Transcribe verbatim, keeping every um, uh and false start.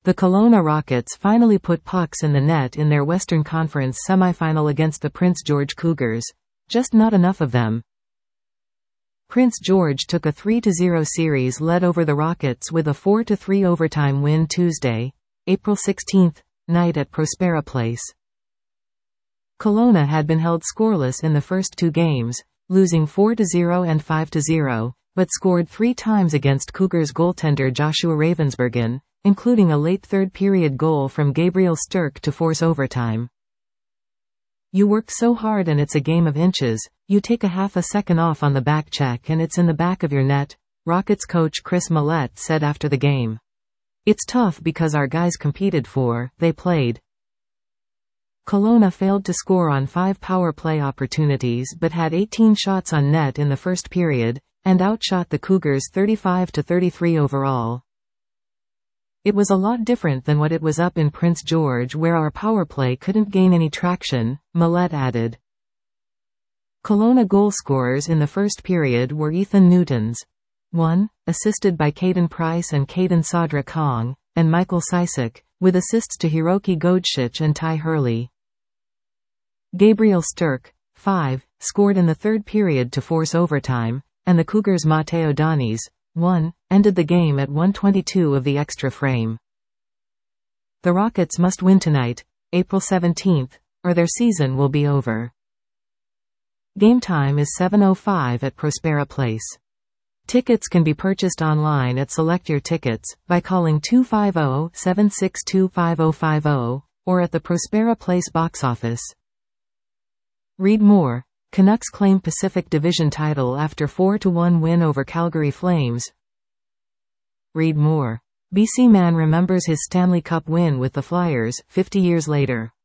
The Kelowna Rockets finally put pucks in the net in their Western Conference semifinal against the Prince George Cougars. Just not enough of them. Prince George took a three to zero series lead over the Rockets with a four to three overtime win Tuesday, April sixteenth, night at Prospera Place. Kelowna had been held scoreless in the first two games, losing four to zero and five to zero, but scored three times against Cougars goaltender Joshua Ravensbergen, including a late third-period goal from Gabriel Sturck to force overtime. You work so hard and it's a game of inches, you take a half a second off on the back check and it's in the back of your net, Rockets coach Chris Millette said after the game. It's tough because our guys competed for, they played. Kelowna failed to score on five power play opportunities but had eighteen shots on net in the first period, and outshot the Cougars thirty-five to thirty-three overall. It was a lot different than what it was up in Prince George where our power play couldn't gain any traction, Millette added. Kelowna goal scorers in the first period were Ethan Newtons, one, assisted by Caden Price and Caden Sadra Kong, and Michael Sisak, with assists to Hiroki Godshich and Ty Hurley. Gabriel Sturck, five, scored in the third period to force overtime, and the Cougars' Mateo Danis, one, ended the game at one twenty-two of the extra frame. The Rockets must win tonight, April seventeenth, or their season will be over. Game time is seven oh five at Prospera Place. Tickets can be purchased online at Select Your Tickets, by calling two five zero, seven six two, five zero five zero, or at the Prospera Place box office. Read more. Canucks claim Pacific Division title after four to one win over Calgary Flames. Read more. B C man remembers his Stanley Cup win with the Flyers, fifty years later.